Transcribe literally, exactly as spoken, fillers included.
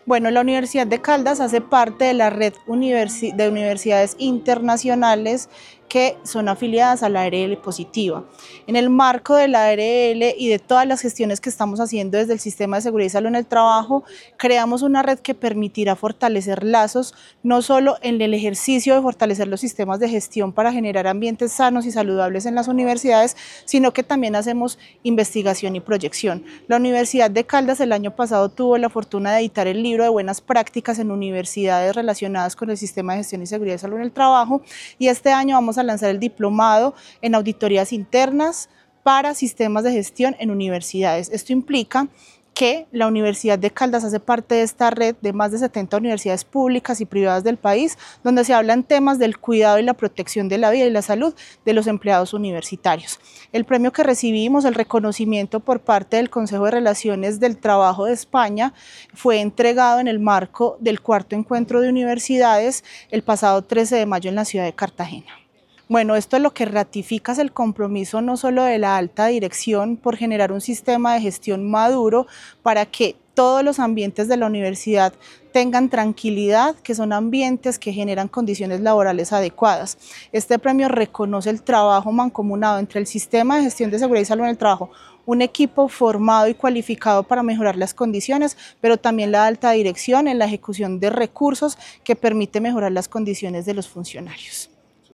Bueno, la Universidad de Caldas hace parte de la red universi de universidades internacionales que son afiliadas a la A R L positiva. En el marco de la A R L y de todas las gestiones que estamos haciendo desde el Sistema de Seguridad y Salud en el Trabajo, creamos una red que permitirá fortalecer lazos, no solo en el ejercicio de fortalecer los sistemas de gestión para generar ambientes sanos y saludables en las universidades, sino que también hacemos investigación y proyección. La Universidad de Caldas el año pasado tuvo la fortuna de editar el libro de buenas prácticas en universidades relacionadas con el Sistema de Gestión y Seguridad y Salud en el Trabajo, y este año vamos a lanzar el diplomado en auditorías internas para sistemas de gestión en universidades. Esto implica que la Universidad de Caldas hace parte de esta red de más de setenta universidades públicas y privadas del país, donde se hablan temas del cuidado y la protección de la vida y la salud de los empleados universitarios. El premio que recibimos, el reconocimiento por parte del Consejo de Relaciones del Trabajo de España, fue entregado en el marco del cuarto encuentro de universidades el pasado trece de mayo en la ciudad de Cartagena. Bueno, esto lo que ratifica es el compromiso no solo de la alta dirección por generar un sistema de gestión maduro para que todos los ambientes de la universidad tengan tranquilidad, que son ambientes que generan condiciones laborales adecuadas. Este premio reconoce el trabajo mancomunado entre el Sistema de Gestión de Seguridad y Salud en el Trabajo, un equipo formado y cualificado para mejorar las condiciones, pero también la alta dirección en la ejecución de recursos que permite mejorar las condiciones de los funcionarios.